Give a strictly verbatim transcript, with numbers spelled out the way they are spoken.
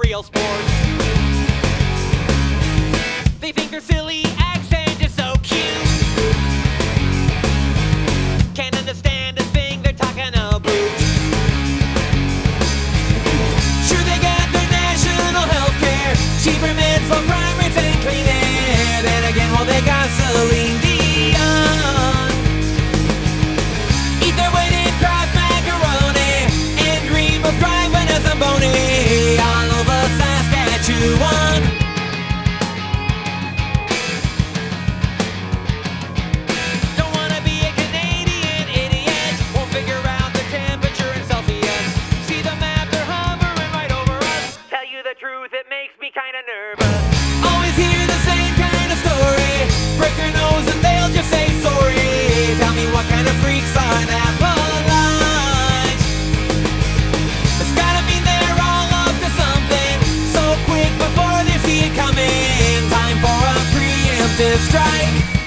real sport. They think their silly accent is so cute. Can't understand a thing they're talking about. Sure, they got their national health care, cheaper meds for crime rates and clean air. Then again, well, they got Celine Dion. Eat their weighted Kraft macaroni and dream of driving a Zamboni all over Saskatchewan. Don't wanna be a Canadian idiot, won't figure out the temperature in Celsius. See the map, they're hovering right over us. Tell you the truth, it makes me kinda nervous. Always hear the same kind of story. Break your nose and they'll just say sorry. Tell me what kind of freaks are that polite. It's gotta mean they're all up to something. So quick before they see it coming. Time for a preemptive strike.